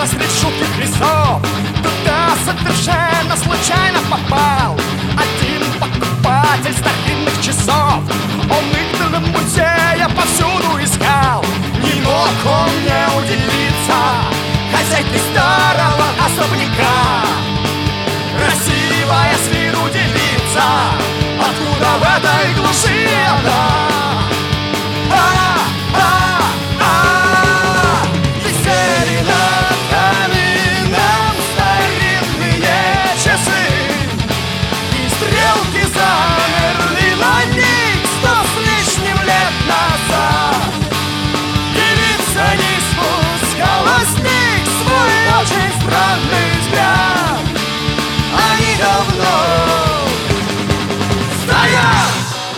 Ехала среди жутких лесов, туда совершенно случайно попал один покупатель старинных часов. Он их до музея повсюду искал. Не мог он не удивиться хозяйке старого особняка. Красивая с виду девица, откуда в этой глуши она? Висели над камином старинные часы, и стрелки замерли на них 100 с лишним лет назад. Девица не спускала с них свой очень странный взгляд. Они давно стоят.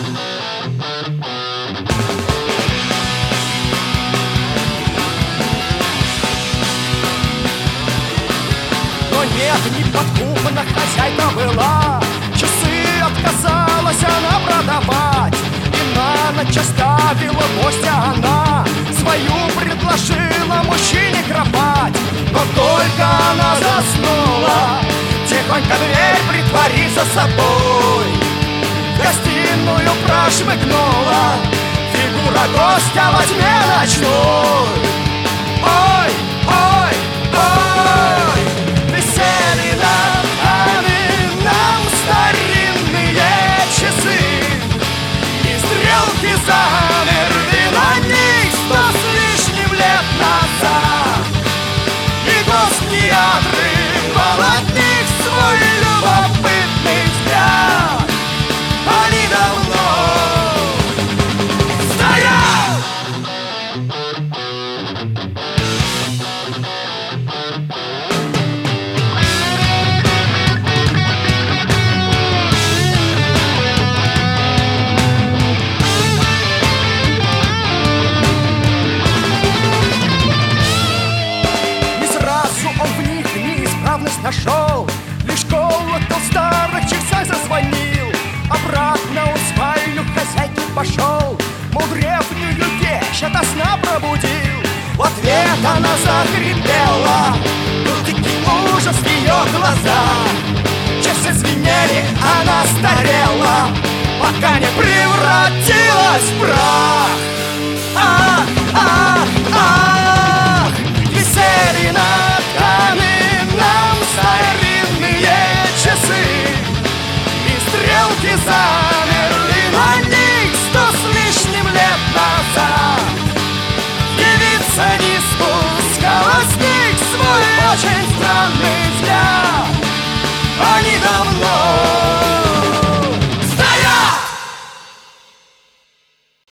Но нет, не подкупана хозяйка была. Часы отказалась она продавать, и на ночь оставила гостя она. Свою предложила мужчине кровать. Но только она заснула, тихонько дверь притвори за собой. В гостиную прошмыгнула фигура гостя во тьме ночной. Ой, ой, ой, висели над камином старинные часы, и стрелки замерли на них 100 с лишним лет назад. И гость не отрывал от них свой любопытный взгляд. Они давно стоят. Не сразу он в них неисправность нашел, лишь колокол старых часах зазвонил. Обратно он в спальню хозяйки пошел, мол, древнюю вещь ото сна пробудил. В ответ она захрипела, был дикий ужас в ее глазах. Часы звенели, она старела, пока не превратилась